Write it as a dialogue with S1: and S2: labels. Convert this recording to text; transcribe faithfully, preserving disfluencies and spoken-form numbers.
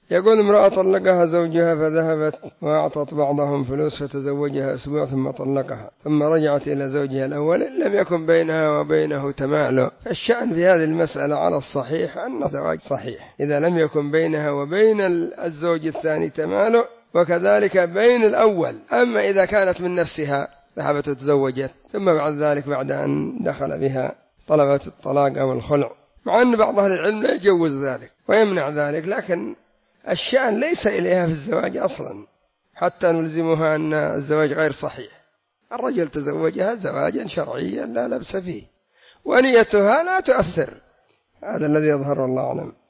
S1: يقول امرأة طلقها زوجها فذهبت وأعطت بعضهم فلوس فتزوجها أسبوع ثم طلقها ثم رجعت إلى زوجها الأول لم يكن بينها وبينه تمالؤ، فالشأن في هذه المسألة على الصحيح أن الزواج صحيح إذا لم يكن بينها وبين الزوج الثاني تمالؤ، وكذلك بين الأول. أما إذا كانت من نفسها ذهبت وتزوجت ثم بعد ذلك بعد أن دخل بها طلبت الطلاق أو الخلع، مع أن بعض أهل العلم لا يجوز ذلك ويمنع ذلك، لكن الشأن ليس إليها في الزواج أصلا حتى نلزمها أن الزواج غير صحيح. الرجل تزوجها زواجا شرعيا لا لبس فيه ونيتها لا تؤثر، هذا الذي يظهر الله أعلم.